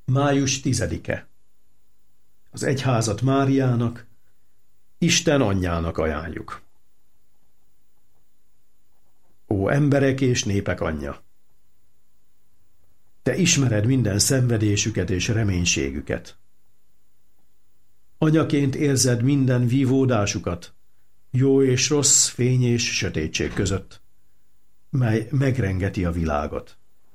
Május 10-e. Az egyházat Máriának, Isten anyjának ajánljuk. Ó emberek és népek anyja! Te ismered minden szenvedésüket és reménységüket. Anyaként érzed minden vívódásukat, jó és rossz, fény és sötétség között, mely megrengeti a világot.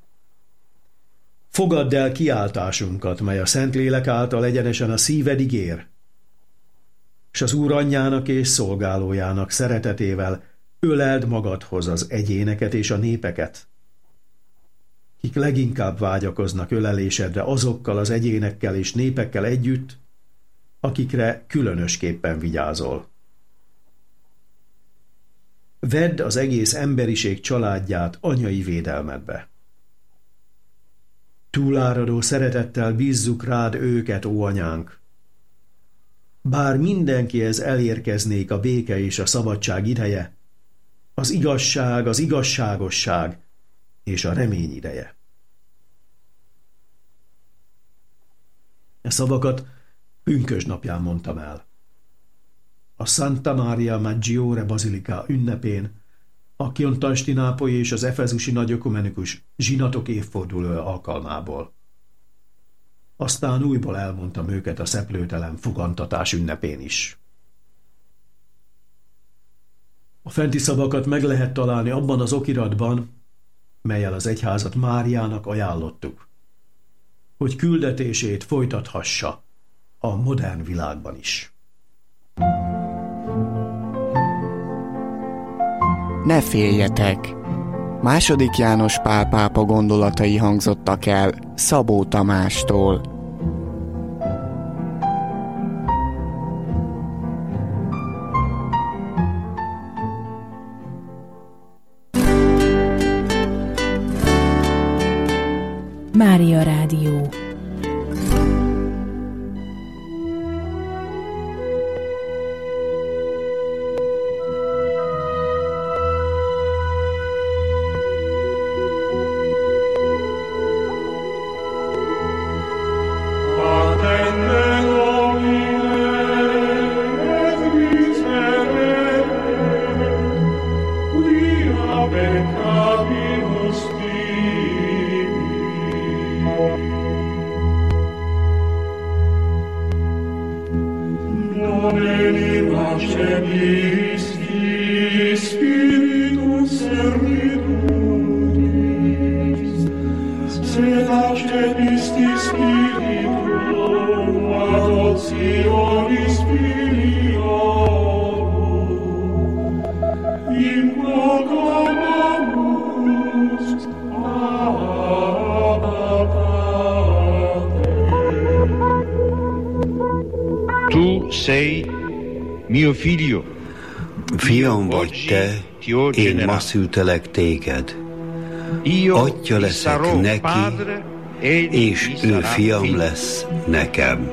Fogadd el kiáltásunkat, mely a Szentlélek által egyenesen a szívedig ér, s az Úr anyjának és szolgálójának szeretetével öleld magadhoz az egyéneket és a népeket, kik leginkább vágyakoznak ölelésedre azokkal az egyénekkel és népekkel együtt, akikre különösképpen vigyázol. Vedd az egész emberiség családját anyai védelmedbe. Túláradó szeretettel bízzuk rád őket, ó anyánk. Bár mindenkihez elérkeznék a béke és a szabadság ideje, az igazság, az igazságosság és a remény ideje. E szavakat pünkösdnapján mondtam el. A Santa Maria Maggiore Bazilika ünnepén, a konstantinápolyi és az efezusi nagyökumenikus zsinatok évfordulója alkalmából. Aztán újból elmondtam őket a szeplőtelen fogantatás ünnepén is. A fenti szavakat meg lehet találni abban az okiratban, mellyel az egyházat Máriának ajánlottuk, hogy küldetését folytathassa a modern világban is. Ne féljetek! II. János Pál pápa gondolatai hangzottak el Szabó Tamástól. Mária Rádió. Fiam vagy te, én ma szültelek téged. Atya leszek neki, és ő fiam lesz nekem.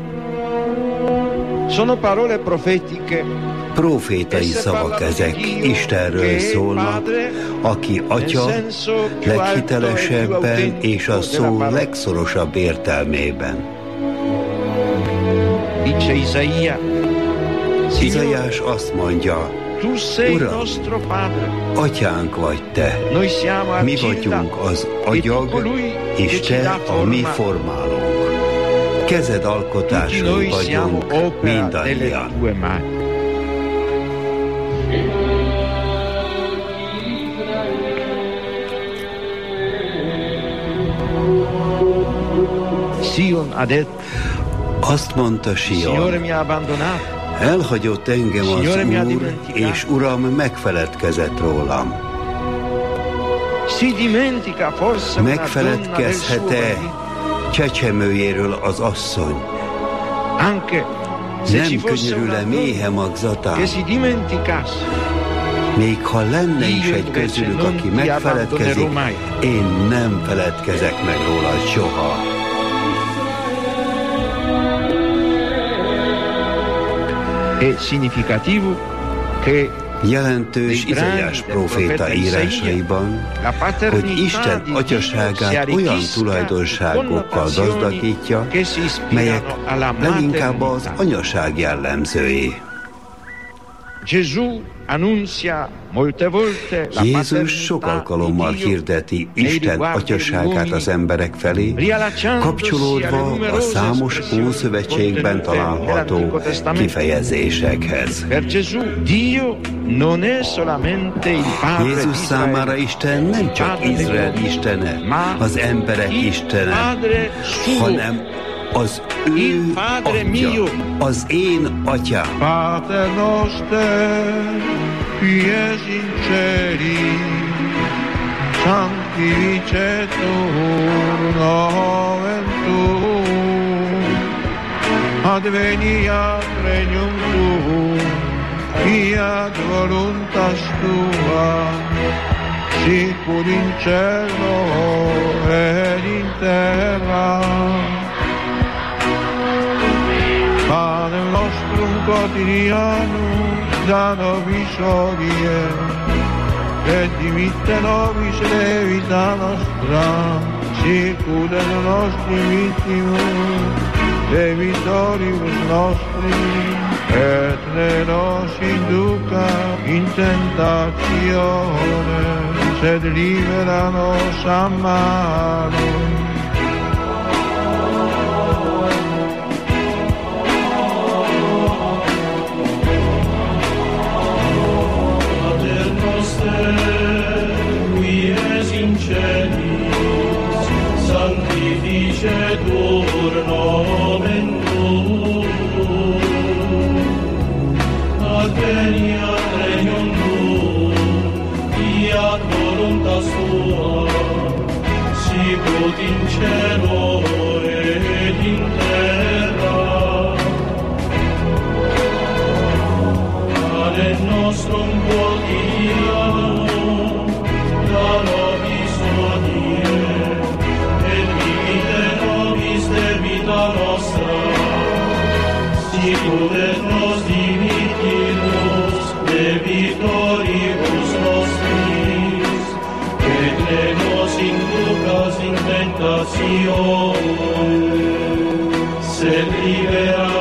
Profétai szavak ezek, Istenről szólnak, aki atya leghitelesebben és a szó legszorosabb értelmében. Izaiás azt mondja, Uram, atyánk vagy te, mi vagyunk az agyag, és te a mi formálónk. Kezed alkotásai vagyunk mindannyian. Azt mondta Sion, elhagyott engem az Úr, és Uram megfeledkezett rólam. Megfeledkezhet-e csecsemőjéről az asszony? Nem könyörül-e méhe magzatán? Még ha lenne is egy közülük, aki megfeledkezik, én nem feledkezek meg róla soha. Jelentős Izaiás próféta írásaiban, hogy Isten atyaságát olyan tulajdonságokkal gazdagítja, melyek leginkább az anyaság jellemzői. Jézus sok alkalommal hirdeti Isten atyaságát az emberek felé, kapcsolódva a számos Ószövetségben található kifejezésekhez. Jézus számára Isten nem csak Izrael istene, az emberek istene, hanem az ő atya, az én atyám. Pater noster, qui es in celi, sanctificetur nomen tuum, adveniat regnum tuum, fiat voluntas tua, sicur in cielo et in terra. Panem nostrum quotidianum da nobis hodie, et dimitte nobis debita nostra, sicut et nostri vittimus debitoribus nostri, et ne nos induca in tentatione, sed libera nos a malo. Sanctificetur nomen tuum, adveniat regnum tuum, fiat voluntas tua, sicut in cielo et in terra. Panem nostrum quotidianum da nobis hodie, debita nostra, sicut et nos dimittimus debitoribus nostris, et ne nos inducas in tentatione, sed libera